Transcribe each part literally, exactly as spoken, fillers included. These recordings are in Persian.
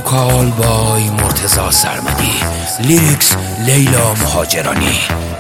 وکال بای مرتضی سرمدی، لیریکس لیلا مهاجرانی.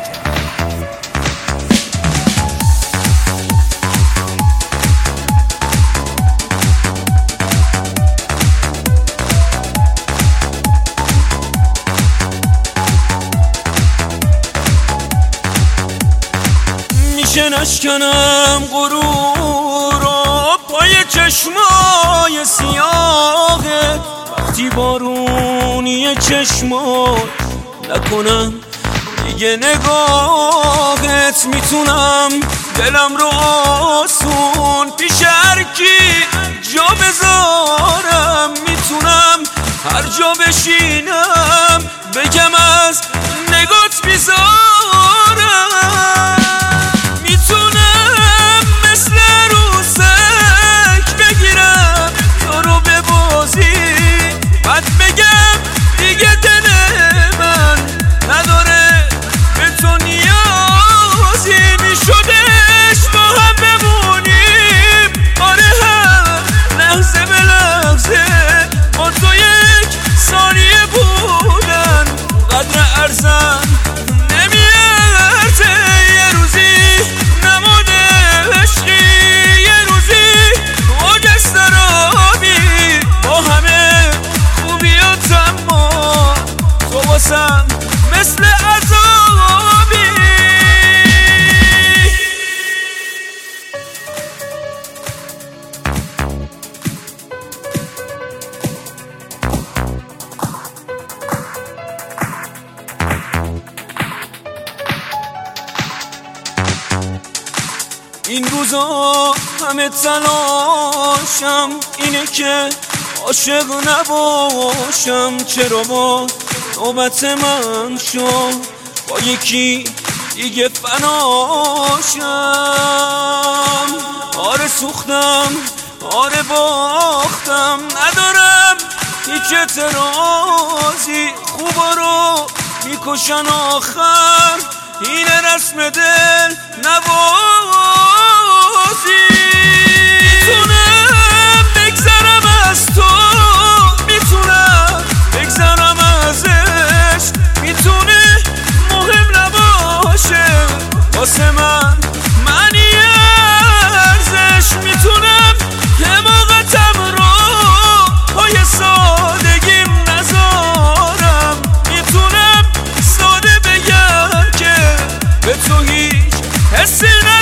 میشه نشکنم غرور و پای چشمای سیاهت، وقتی بارونی چشمات نکنم دیگه نگاهت. میتونم دلم رو آسون پیش هر کی جا بذارم، میتونم هر جا بشینم بگم از نگات بیزارم. مثل عذابی این روزا همه تلاشم اینه که عاشق نباشم. چرا با نوبت من شد با یکی دیگه فناشم؟ آره سوختم، آره باختم، ندارم هیچ اعتراضی. خوبا رو میکشن آخر، اینه رسم دل نوازی. میتونم بگذرم از تو، میتونم بگذرم ازش، میتونه مهم نباشه واسه من معنی ارزش. میتونم حماقتم رو پای سادگیم نذارم، میتونم ساده بگم که به تو هیچ حسی